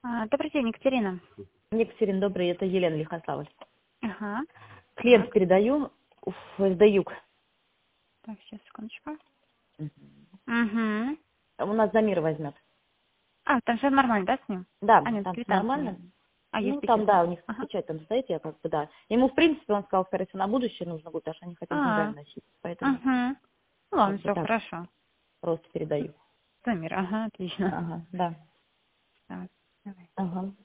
Добрый день, Екатерина. Екатерина, добрый, это Елена Лихославль. Ага. Клиент передаю в ФСД-Юг. Так, сейчас, секундочку. Угу. У нас Замир возьмет. Там все нормально, да, с ним? Да, Нет, там квитанции нормально. нет. Есть Там, печать. да, у них Ага. печать там стоит, я как бы, да. Ему, в принципе, он сказал, скорее всего, на будущее нужно будет, потому что они хотят деньгами носить. Поэтому, Угу. Ладно, как бы все так, хорошо. просто передаю. Замир, ага, отлично. Ага, да. Так, давай. Ага.